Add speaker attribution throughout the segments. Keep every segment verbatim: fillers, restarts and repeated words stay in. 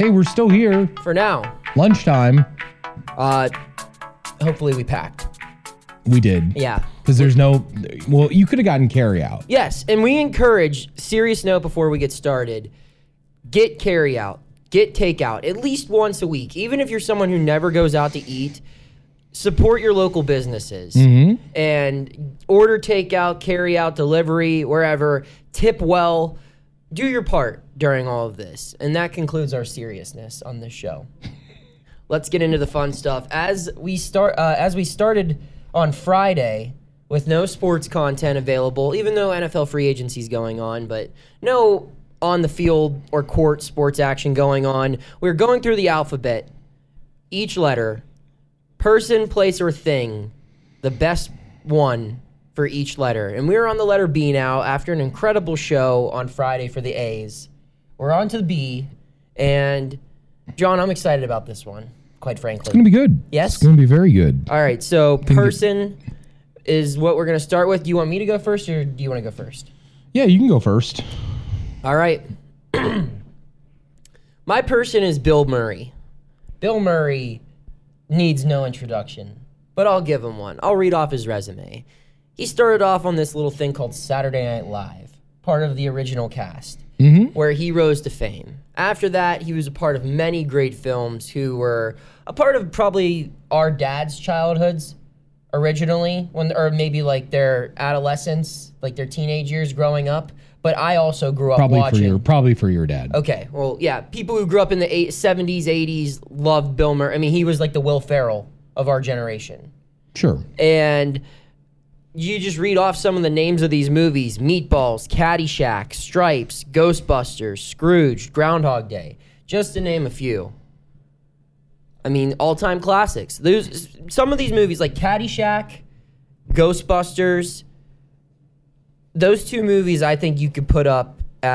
Speaker 1: Hey, we're still here.
Speaker 2: For now.
Speaker 1: Lunchtime.
Speaker 2: Uh, hopefully we packed.
Speaker 1: We did.
Speaker 2: Yeah.
Speaker 1: Because there's no, well, you could have gotten carry out.
Speaker 2: Yes, and we encourage, serious note before we get started, get carry out, get takeout at least once a week. Even if you're someone who never goes out to eat, support your local businesses.
Speaker 1: Mm-hmm.
Speaker 2: And order takeout, carry out, delivery, wherever. Tip well. Do your part during all of this. And that concludes our seriousness on this show. Let's get into the fun stuff. As we start, uh, as we started on Friday with no sports content available, even though N F L free agency is going on, but no on the field or court sports action going on. We're going through the alphabet. Each letter, person, place, or thing, the best one for each letter. And we're on the letter B now after an incredible show on Friday for the A's. We're on to the B, and John, I'm excited about this one, quite frankly.
Speaker 1: It's going to be good.
Speaker 2: Yes?
Speaker 1: It's going to be very good.
Speaker 2: All right, so person is what we're going to start with. Do you want me to go first, or do you want to go first?
Speaker 1: Yeah, you can go first.
Speaker 2: All right. My person is Bill Murray. Bill Murray needs no introduction, but I'll give him one. I'll read off his resume. He started off on this little thing called Saturday Night Live, part of the original cast,
Speaker 1: mm-hmm.
Speaker 2: where he rose to fame. After that, he was a part of many great films who were a part of probably our dad's childhoods originally, when or maybe like their adolescence, like their teenage years growing up. But I also grew up
Speaker 1: probably
Speaker 2: watching.
Speaker 1: For your, probably for your dad.
Speaker 2: Okay, well, yeah, people who grew up in the eight, seventies, eighties loved Bill Murray. I mean, he was like the Will Ferrell of our generation.
Speaker 1: Sure.
Speaker 2: And you just read off some of the names of these movies: Meatballs, Caddyshack, Stripes, Ghostbusters, Scrooge, Groundhog Day, just to name a few. I mean, all-time classics. There's some of these movies like Caddyshack, Ghostbusters. Those two movies I think you could put up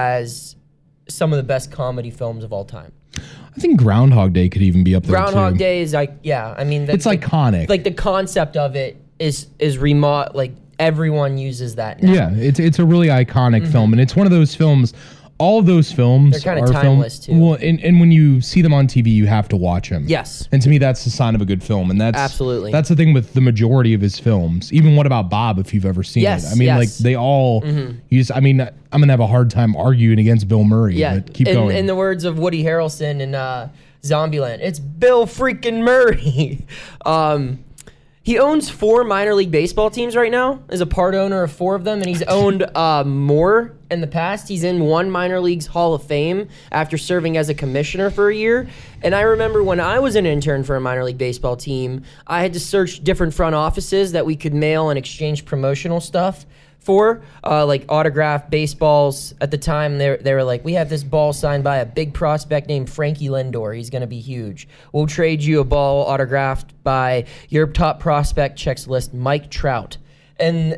Speaker 2: as some of the best comedy films of all time.
Speaker 1: I think Groundhog Day could even be up there
Speaker 2: Groundhog
Speaker 1: too.
Speaker 2: Day is like, yeah, I mean, the,
Speaker 1: it's
Speaker 2: the,
Speaker 1: iconic.
Speaker 2: Like the concept of it is is remote. Like everyone uses that now.
Speaker 1: Yeah, it's it's a really iconic mm-hmm. film, and it's one of those films. All of those films
Speaker 2: They're kind
Speaker 1: are
Speaker 2: of timeless
Speaker 1: film,
Speaker 2: too.
Speaker 1: Well, and, and when you see them on T V, you have to watch them.
Speaker 2: Yes.
Speaker 1: And to me, that's the sign of a good film, and that's
Speaker 2: absolutely
Speaker 1: that's the thing with the majority of his films. Even What About Bob, if you've ever seen
Speaker 2: yes,
Speaker 1: it. I mean,
Speaker 2: yes.
Speaker 1: like they all.
Speaker 2: Mm-hmm.
Speaker 1: You just, I mean, I'm gonna have a hard time arguing against Bill Murray.
Speaker 2: Yeah.
Speaker 1: But keep
Speaker 2: in,
Speaker 1: going.
Speaker 2: In the words of Woody Harrelson in uh, Zombieland, it's Bill freaking Murray. um, He owns four minor league baseball teams right now, is a part owner of four of them, and he's owned uh, more in the past. He's in one minor league's Hall of Fame after serving as a commissioner for a year. And I remember when I was an intern for a minor league baseball team, I had to search different front offices that we could mail and exchange promotional stuff for, uh, like autographed baseballs. At the time, they they were like, we have this ball signed by a big prospect named Frankie Lindor. He's going to be huge. We'll trade you a ball autographed by your top prospect checks list, Mike Trout. And,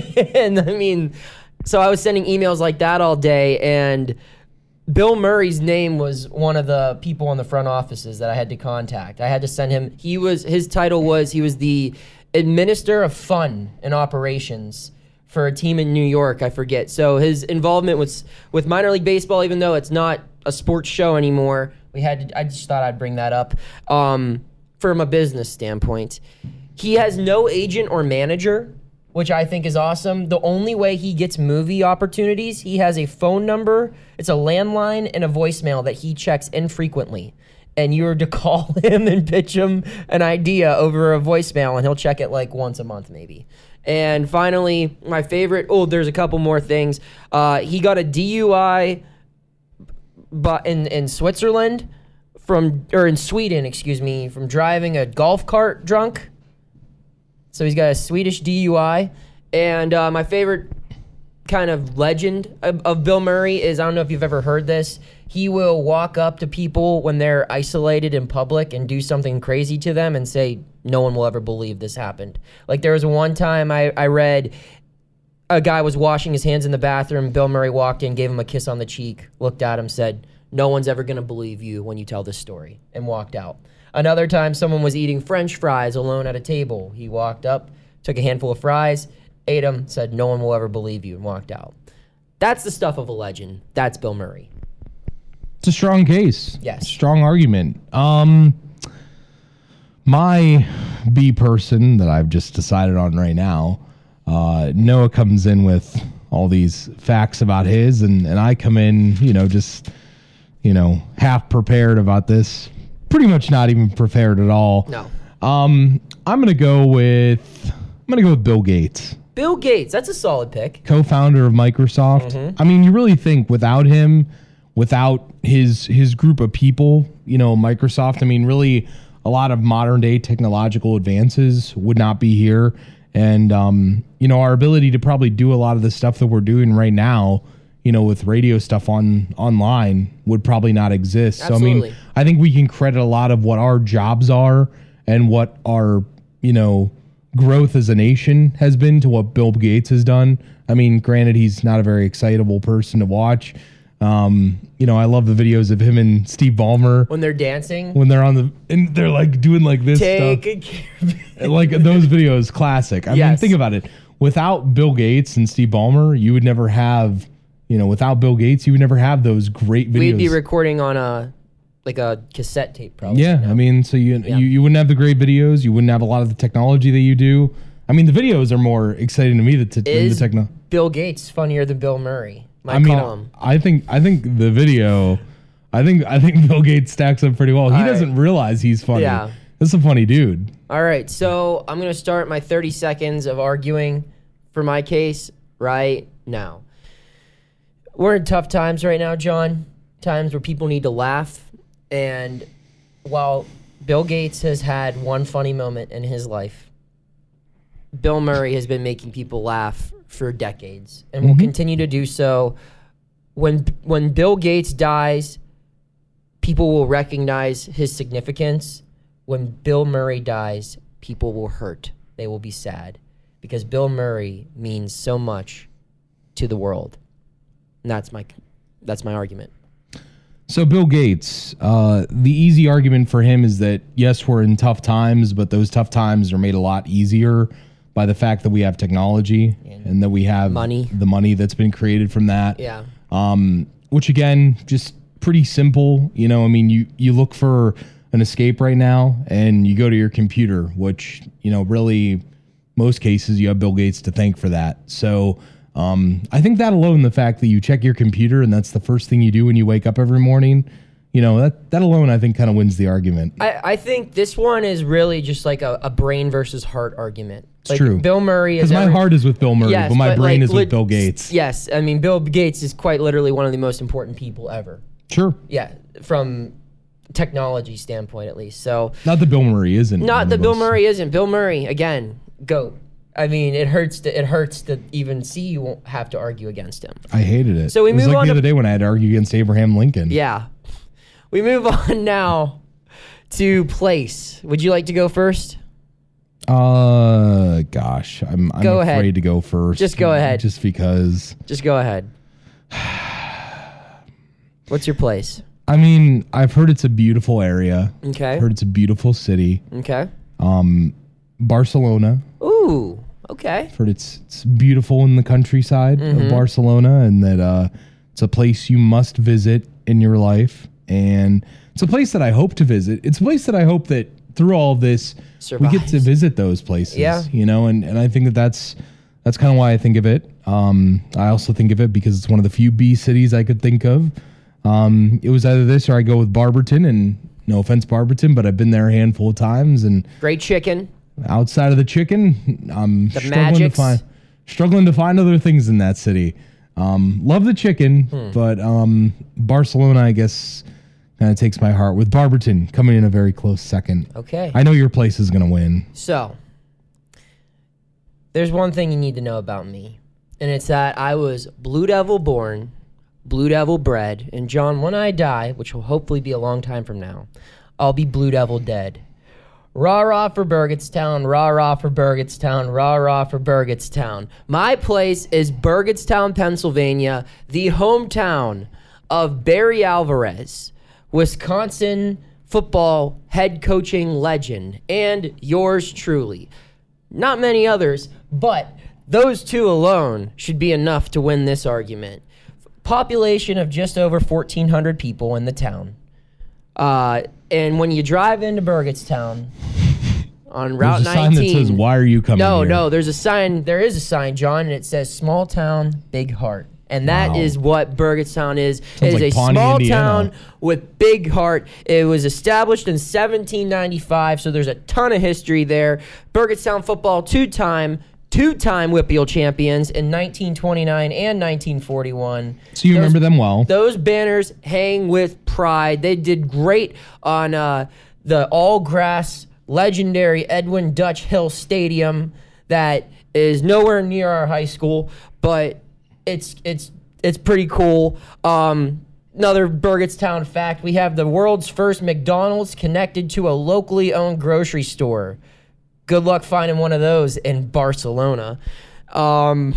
Speaker 2: and I mean, so I was sending emails like that all day, and Bill Murray's name was one of the people in the front offices that I had to contact. I had to send him, he was, his title was, he was the Administrator of Fun and Operations for a team in New York, I forget. So his involvement with with minor league baseball, even though it's not a sports show anymore, we had to, I just thought I'd bring that up um, from a business standpoint. He has no agent or manager, which I think is awesome. The only way he gets movie opportunities, he has a phone number, it's a landline and a voicemail that he checks infrequently. And you're to call him and pitch him an idea over a voicemail, and he'll check it like once a month maybe. And finally, my favorite, oh, there's a couple more things. Uh, he got a D U I but in, in Switzerland from, or in Sweden, excuse me, from driving a golf cart drunk. So he's got a Swedish D U I. And uh, my favorite kind of legend of, of Bill Murray is, I don't know if you've ever heard this, he will walk up to people when they're isolated in public and do something crazy to them and say, no one will ever believe this happened. Like there was one time I, I read a guy was washing his hands in the bathroom, Bill Murray walked in, gave him a kiss on the cheek, looked at him, said, no one's ever going to believe you when you tell this story, and walked out. Another time someone was eating French fries alone at a table. He walked up, took a handful of fries, ate them, said, no one will ever believe you, and walked out. That's the stuff of a legend. That's Bill Murray.
Speaker 1: It's a strong case.
Speaker 2: Yes.
Speaker 1: Strong argument. Um, my B person that I've just decided on right now, uh, Noah comes in with all these facts about his, and, and I come in, you know, just, you know, half prepared about this. Pretty much not even prepared at all.
Speaker 2: No.
Speaker 1: Um, I'm gonna go with I'm gonna go with Bill Gates,
Speaker 2: Bill Gates. That's a solid pick.
Speaker 1: co-founder of Microsoft.
Speaker 2: Mm-hmm.
Speaker 1: I mean, you really think without him, without his his group of people, you know, Microsoft. I mean, really, a lot of modern day technological advances would not be here, and um, you know, our ability to probably do a lot of the stuff that we're doing right now, you know, with radio stuff on online would probably not exist.
Speaker 2: Absolutely.
Speaker 1: So I mean, I think we can credit a lot of what our jobs are and what our, you know, growth as a nation has been to what Bill Gates has done. I mean, granted, he's not a very excitable person to watch. Um, you know, I love the videos of him and Steve Ballmer
Speaker 2: When they're dancing.
Speaker 1: when they're on the and they're like doing like this
Speaker 2: Take
Speaker 1: stuff.
Speaker 2: a care.
Speaker 1: Like those videos, classic. I mean,
Speaker 2: Yes.
Speaker 1: think about it. Without Bill Gates and Steve Ballmer, you would never have, you know, without Bill Gates, you would never have those great videos.
Speaker 2: We'd be recording on a like a cassette tape, probably.
Speaker 1: Yeah,
Speaker 2: you know?
Speaker 1: I mean, so you, you you wouldn't have the great videos. You wouldn't have a lot of the technology that you do. I mean, the videos are more exciting to me than, t- than the
Speaker 2: Is
Speaker 1: techno.
Speaker 2: Bill Gates funnier than Bill Murray? My
Speaker 1: I mean,
Speaker 2: column.
Speaker 1: I think I think the video, I think I think Bill Gates stacks up pretty well. He
Speaker 2: All right.
Speaker 1: doesn't realize he's funny.
Speaker 2: Yeah.
Speaker 1: This is a funny dude.
Speaker 2: All right, so I'm gonna start my thirty seconds of arguing for my case right now. We're in tough times right now, John. Times where people need to laugh. And while Bill Gates has had one funny moment in his life, Bill Murray has been making people laugh for decades and will continue to do so. When when Bill Gates dies, people will recognize his significance. When Bill Murray dies, people will hurt. They will be sad because Bill Murray means so much to the world. And that's my that's my argument.
Speaker 1: So Bill Gates, uh, the easy argument for him is that yes, we're in tough times, but those tough times are made a lot easier by the fact that we have technology and, and that we have
Speaker 2: money.
Speaker 1: the money that's been created from that.
Speaker 2: Yeah.
Speaker 1: Um, which again, just pretty simple. You know, I mean, you you look for an escape right now, and you go to your computer, which you know, really, most cases you have Bill Gates to thank for that. So. Um, I think that alone, the fact that you check your computer and that's the first thing you do when you wake up every morning, you know, that, that alone, I think, kind of wins the argument.
Speaker 2: I, I think this one is really just like a, a brain versus heart argument.
Speaker 1: It's
Speaker 2: like
Speaker 1: true.
Speaker 2: Bill Murray is
Speaker 1: Because my
Speaker 2: every-
Speaker 1: heart is with Bill Murray,
Speaker 2: Yes,
Speaker 1: but my
Speaker 2: but,
Speaker 1: brain
Speaker 2: like,
Speaker 1: is with
Speaker 2: lit-
Speaker 1: Bill Gates.
Speaker 2: Yes, I mean, Bill Gates is quite literally one of the most important people ever.
Speaker 1: Sure.
Speaker 2: Yeah, from technology standpoint, at least. So
Speaker 1: Not that Bill Murray isn't. one
Speaker 2: not
Speaker 1: of
Speaker 2: that Bill
Speaker 1: those-
Speaker 2: Murray isn't. Bill Murray, again, GOAT. I mean, it hurts to it hurts to even see you won't have to argue against him.
Speaker 1: I hated it.
Speaker 2: So we
Speaker 1: it was
Speaker 2: move
Speaker 1: like
Speaker 2: on
Speaker 1: the
Speaker 2: to-
Speaker 1: other day when I had to argue against Abraham Lincoln.
Speaker 2: Yeah. We move on now to place. Would you like to go first?
Speaker 1: Uh, gosh, I'm, I'm
Speaker 2: Go
Speaker 1: afraid
Speaker 2: ahead.
Speaker 1: to go first.
Speaker 2: Just go ahead.
Speaker 1: Just because.
Speaker 2: Just go ahead. What's your place?
Speaker 1: I mean, I've heard it's a beautiful area.
Speaker 2: Okay.
Speaker 1: I've heard it's a beautiful city.
Speaker 2: Okay.
Speaker 1: Um, Barcelona.
Speaker 2: Ooh. Okay.
Speaker 1: Heard it's it's beautiful in the countryside
Speaker 2: Mm-hmm.
Speaker 1: of Barcelona, and that uh, it's a place you must visit in your life, and it's a place that I hope to visit. It's a place that I hope that through all of this we get to
Speaker 2: Survives.
Speaker 1: visit those places.
Speaker 2: Yeah.
Speaker 1: You know, and and I think that that's that's kind of why I think of it. Um, I also think of it because it's one of the few B cities I could think of. Um, it was either this or I go with Barberton, and no offense, Barberton, but I've been there a handful of times, and
Speaker 2: Great chicken.
Speaker 1: outside of the chicken, I'm
Speaker 2: The
Speaker 1: struggling
Speaker 2: Magics.
Speaker 1: to find struggling to find other things in that city. Um, love the chicken,
Speaker 2: Hmm.
Speaker 1: but um, Barcelona, I guess, kind of takes my heart. With Barberton coming in a very close second.
Speaker 2: Okay.
Speaker 1: I know your place is gonna win.
Speaker 2: So, there's one thing you need to know about me, and it's that I was Blue Devil born, Blue Devil bred, and John, when I die, which will hopefully be a long time from now, I'll be Blue Devil dead. Rah rah for Burgettstown, rah rah for Burgettstown, rah rah for Burgettstown. My place is Burgettstown, Pennsylvania, the hometown of Barry Alvarez, Wisconsin football head coaching legend, and yours truly. Not many others, but those two alone should be enough to win this argument. population of just over fourteen hundred people in the town. Uh, and when you drive into Burgettstown on Route
Speaker 1: There's a sign
Speaker 2: nineteen,
Speaker 1: that says, "Why are you coming
Speaker 2: no,
Speaker 1: here?"
Speaker 2: no, there's a sign. There is a sign, John, and it says "Small Town, Big Heart." And that
Speaker 1: Wow.
Speaker 2: is what Burgettstown is. It is
Speaker 1: like
Speaker 2: a
Speaker 1: Pawnee,
Speaker 2: small
Speaker 1: Indiana.
Speaker 2: town with big heart. It was established in seventeen ninety-five, so there's a ton of history there. Burgettstown football, two-time, two-time Whippeal champions in nineteen twenty-nine and nineteen forty-one.
Speaker 1: So you
Speaker 2: Those-
Speaker 1: remember them well.
Speaker 2: Those banners hang with pride. They did great on uh, the all-grass, legendary Edwin Dutch Hill Stadium that is nowhere near our high school, but it's it's it's pretty cool. Um, another Burgettstown fact: we have the world's first McDonald's connected to a locally owned grocery store. Good luck finding one of those in Barcelona. Um,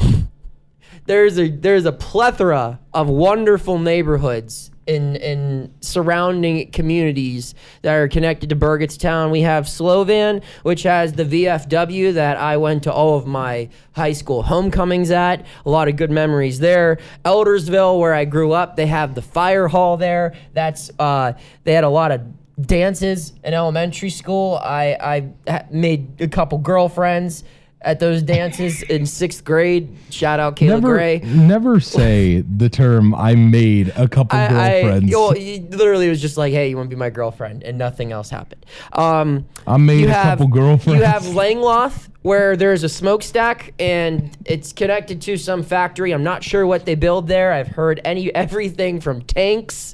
Speaker 2: there's a there's a plethora of wonderful neighborhoods in in surrounding communities that are connected to Burgettstown. We have Slovan, which has the V F W that I went to all of my high school homecomings at. A lot of good memories there. Eldersville, where I grew up, they have the fire hall there. That's uh, they had a lot of dances in elementary school. I I ha- made a couple girlfriends at those dances in sixth grade. Shout out Kayla
Speaker 1: Never,
Speaker 2: Gray.
Speaker 1: never say the term "I made a couple
Speaker 2: I,
Speaker 1: girlfriends."
Speaker 2: I, well, it literally was just like, hey, you want to be my girlfriend? And nothing else happened. Um,
Speaker 1: I made
Speaker 2: you
Speaker 1: a
Speaker 2: have-
Speaker 1: couple girlfriends.
Speaker 2: You have Langloth, where there's a smokestack, and it's connected to some factory. I'm not sure what they build there. I've heard any everything from tanks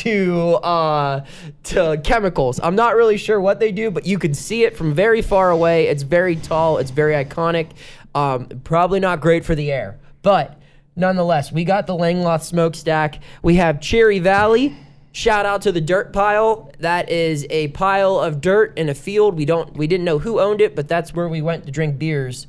Speaker 2: to uh, to chemicals. I'm not really sure what they do, but you can see it from very far away. It's very tall. It's very iconic. Um, probably not great for the air, but nonetheless, we got the Langloth smokestack. We have Cherry Valley. Shout out to the dirt pile. That is a pile of dirt in a field. We don't we didn't know who owned it, but that's where we went to drink beers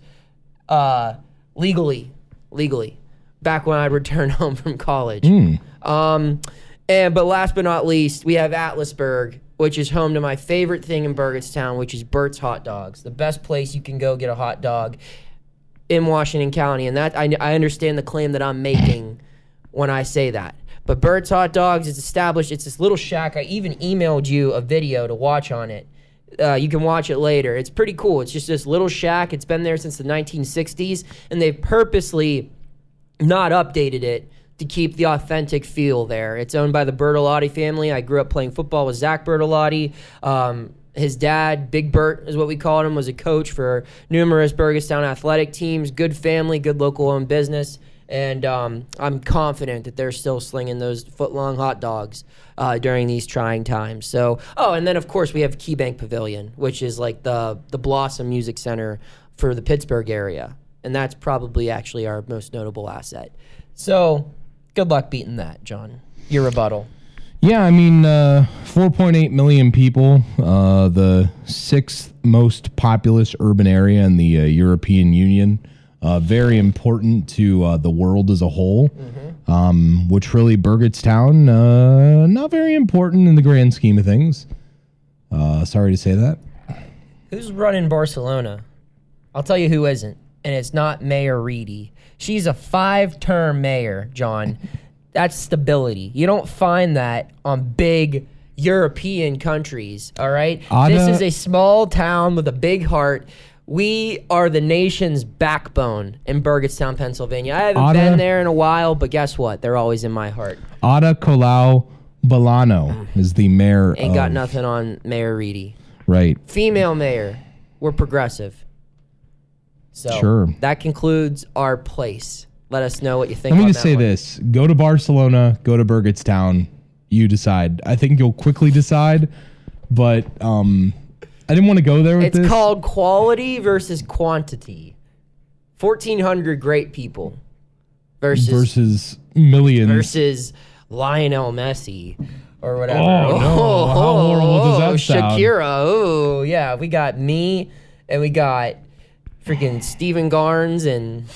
Speaker 2: uh, legally. Legally. Back when I'd return home from college.
Speaker 1: Mm.
Speaker 2: Um, and but last but not least, we have Atlasburg, which is home to my favorite thing in Burgettstown, which is Bert's Hot Dogs. The best place you can go get a hot dog in Washington County. And that I, I understand the claim that I'm making when I say that. But Bert's Hot Dogs is established. It's this little shack. I even emailed you a video to watch on it. Uh, you can watch it later. It's pretty cool. It's just this little shack. It's been there since the nineteen sixties, and they've purposely not updated it to keep the authentic feel there. It's owned by the Bertolotti family. I grew up playing football with Zach Bertolotti. Um, his dad, Big Bert is what we called him, was a coach for numerous Burgettstown athletic teams. Good family, good local-owned business. And um, I'm confident that they're still slinging those foot-long hot dogs uh, during these trying times. So, oh, and then, of course, we have KeyBank Pavilion, which is like the, the Blossom Music Center for the Pittsburgh area. And that's probably actually our most notable asset. So, good luck beating that, John. Your rebuttal.
Speaker 1: Yeah, I mean, uh, four point eight million people, uh, the sixth most populous urban area in the uh, European Union. Uh, very important to uh, the world as a whole, mm-hmm. um, which really Burgettstown, uh, not very important in the grand scheme of things. Uh, sorry to say that.
Speaker 2: Who's running Barcelona? I'll tell you who isn't, and it's not Mayor Reedy. She's a five-term mayor, John. That's stability. You don't find that on big European countries, all right?
Speaker 1: Ada-
Speaker 2: This is a small town with a big heart. We are the nation's backbone in Burgettstown, Pennsylvania. I haven't
Speaker 1: Ada-
Speaker 2: been there in a while, but guess what? They're always in my heart.
Speaker 1: Ada Colau Bolano is the mayor
Speaker 2: Ain't
Speaker 1: of...
Speaker 2: got nothing on Mayor Reedy.
Speaker 1: Right.
Speaker 2: Female mayor. We're progressive. So
Speaker 1: Sure.
Speaker 2: that concludes our place. Let us know what you think.
Speaker 1: Let me
Speaker 2: on
Speaker 1: just
Speaker 2: that
Speaker 1: say
Speaker 2: one.
Speaker 1: this. Go to Barcelona, go to Burgettstown. You decide. I think you'll quickly decide, but um, I didn't want to go there with
Speaker 2: It's
Speaker 1: this.
Speaker 2: called quality versus quantity. fourteen hundred great people versus
Speaker 1: versus millions.
Speaker 2: versus Lionel Messi or whatever.
Speaker 1: Oh, no. How horrible does that
Speaker 2: oh,
Speaker 1: sound?
Speaker 2: Shakira. Oh, yeah. We got me and we got freaking Steven Garns and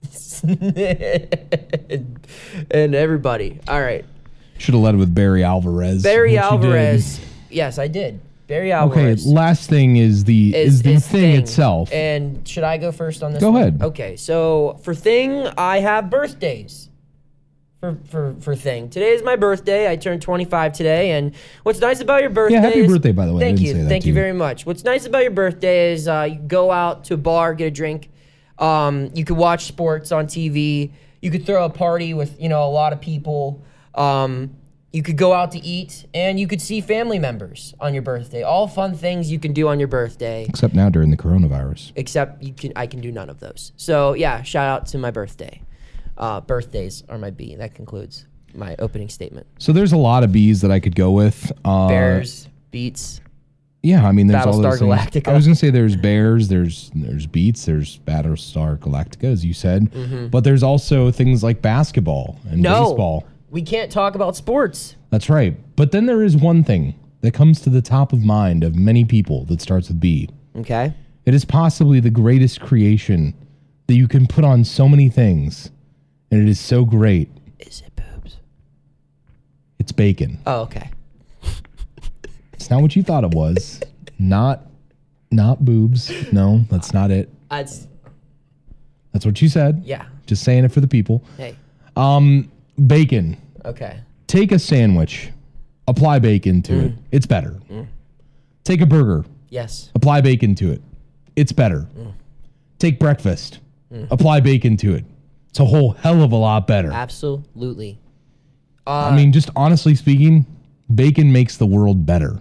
Speaker 2: and everybody. All right.
Speaker 1: Should have led with Barry Alvarez.
Speaker 2: Barry
Speaker 1: which you did.
Speaker 2: Alvarez. Yes, I did. Barry
Speaker 1: Okay,
Speaker 2: Alvarez.
Speaker 1: last thing is the is, the thing, itself.
Speaker 2: And should I go first on this
Speaker 1: Go
Speaker 2: one?
Speaker 1: ahead.
Speaker 2: Okay, so for thing, I have birthdays. for, for, for thing. Today is my birthday. I turned twenty-five today, and what's nice about your birthday
Speaker 1: Yeah, happy
Speaker 2: is,
Speaker 1: birthday, by the way. I
Speaker 2: Thank
Speaker 1: didn't
Speaker 2: you.
Speaker 1: say that
Speaker 2: Thank
Speaker 1: to
Speaker 2: you
Speaker 1: you.
Speaker 2: very much. What's nice about your birthday is uh, you go out to a bar, get a drink. Um, you could watch sports on T V. You could throw a party with, you know, a lot of people. Um, you could go out to eat, and you could see family members on your birthday. All fun things you can do on your birthday.
Speaker 1: Except now during the coronavirus.
Speaker 2: Except you can, I can do none of those. So yeah, shout out to my birthday. Uh, birthdays are my B. That concludes my opening statement.
Speaker 1: So there's a lot of B's that I could go with. Uh,
Speaker 2: Bears, Beats.
Speaker 1: Yeah, I mean, there's all
Speaker 2: Battlestar
Speaker 1: those things.
Speaker 2: Galactica.
Speaker 1: I was gonna say there's Bears, there's there's Beats, there's Battlestar Galactica, as you said,
Speaker 2: Mm-hmm.
Speaker 1: but there's also things like basketball and
Speaker 2: No,
Speaker 1: baseball.
Speaker 2: we can't talk about sports.
Speaker 1: That's right. But then there is one thing that comes to the top of mind of many people that starts with B.
Speaker 2: Okay.
Speaker 1: It is possibly the greatest creation that you can put on so many things, and it is so great.
Speaker 2: Is it boobs?
Speaker 1: It's bacon.
Speaker 2: Oh, okay.
Speaker 1: It's not what you thought it was. Not, not boobs. No, that's not it.
Speaker 2: That's
Speaker 1: That's what you said.
Speaker 2: yeah.
Speaker 1: Just saying it for the people.
Speaker 2: Hey.
Speaker 1: Um, bacon.
Speaker 2: Okay.
Speaker 1: Take a sandwich, apply bacon to it. It's better. Take a burger,
Speaker 2: Yes.
Speaker 1: apply bacon to it. It's better. Take breakfast, apply bacon to it. It's a whole hell of a lot better.
Speaker 2: Absolutely.
Speaker 1: I mean, just honestly speaking, bacon makes the world better.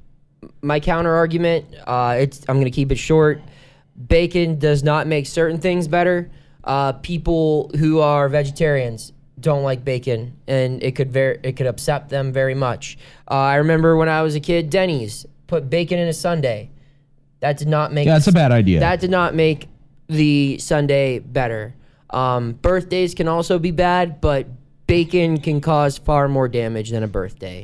Speaker 2: My counter argument, uh, it's I'm gonna keep it short. Bacon does not make certain things better. Uh, people who are vegetarians don't like bacon, and it could ver- it could upset them very much. Uh, I remember when I was a kid, Denny's put bacon in a sundae. That did not make
Speaker 1: Yeah, that's a bad idea.
Speaker 2: that did not make the sundae better. Um, birthdays can also be bad, but bacon can cause far more damage than a birthday.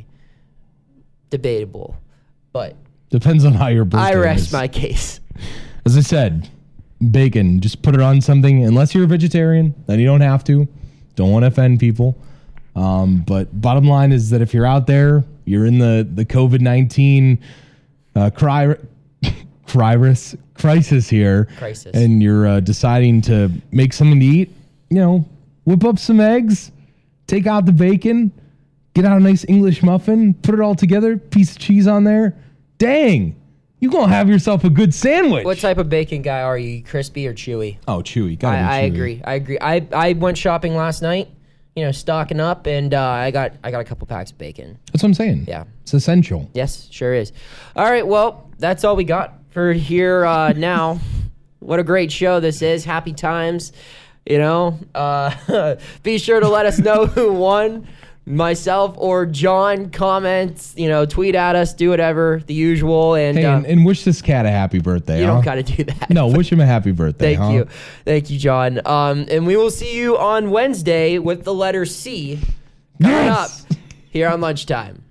Speaker 2: Debatable, but
Speaker 1: Depends on how your birthday
Speaker 2: I rest
Speaker 1: is.
Speaker 2: my case.
Speaker 1: As I said, bacon, just put it on something. Unless you're a vegetarian, then you don't have to. Don't want to offend people. Um, but bottom line is that if you're out there, you're in the, the COVID nineteen uh, cry, crisis, crisis here,
Speaker 2: Crisis.
Speaker 1: and you're uh, deciding to make something to eat, you know, whip up some eggs, take out the bacon, get out a nice English muffin, put it all together, piece of cheese on there. Dang, you're going to have yourself a good sandwich.
Speaker 2: What type of bacon guy are you? Crispy or chewy?
Speaker 1: Oh, chewy. Gotta be
Speaker 2: I, I
Speaker 1: chewy.
Speaker 2: agree. I agree. I, I went shopping last night, you know, stocking up, and uh, I got I got a couple packs of bacon.
Speaker 1: That's what I'm saying.
Speaker 2: Yeah.
Speaker 1: It's essential.
Speaker 2: Yes, sure is. All right, well, that's all we got for here uh, now. What a great show this is. Happy times. You know, uh, be sure to let us know who won. Myself or John. Comments, you know, tweet at us, do whatever, the usual. And,
Speaker 1: Hey,
Speaker 2: uh,
Speaker 1: and, and wish this cat a happy birthday.
Speaker 2: you
Speaker 1: huh?
Speaker 2: don't got to do that.
Speaker 1: No, wish him a happy birthday.
Speaker 2: Thank
Speaker 1: huh?
Speaker 2: you. Thank you, John. Um, and we will see you on Wednesday with the letter C coming
Speaker 1: Yes!
Speaker 2: up here on Lunchtime.